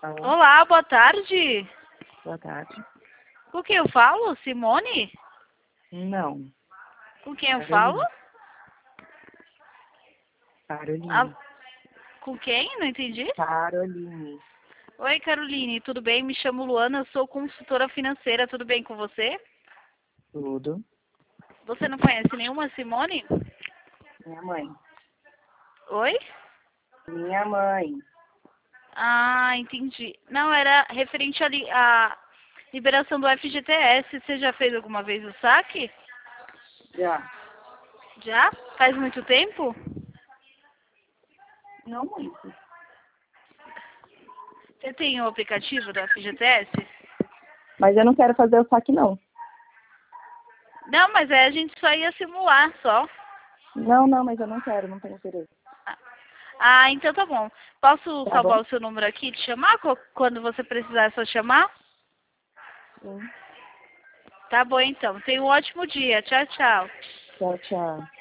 Olá, boa tarde. Boa tarde. Com quem eu falo? Simone? Não, Com quem eu falo? Caroline. Com quem? Não entendi. Caroline. Oi, Caroline, tudo bem? Me chamo Luana, eu sou consultora financeira, tudo bem com você? Tudo. Você não conhece nenhuma Simone? Minha mãe. Oi? Minha mãe. Ah, entendi. Não, era referente à liberação do FGTS. Você já fez alguma vez o saque? Já. Já? Faz muito tempo? Não muito. Você tem o aplicativo do FGTS? Mas eu não quero fazer o saque, não. Não, mas a gente só ia simular, só. Não, mas eu não quero, não tenho interesse. Ah, então tá bom. Posso Tá salvar bom? o seu número aqui e te chamar? Quando você precisar, é só chamar? Sim. Tá bom, então. Tenha um ótimo dia. Tchau, tchau. Tchau, tchau.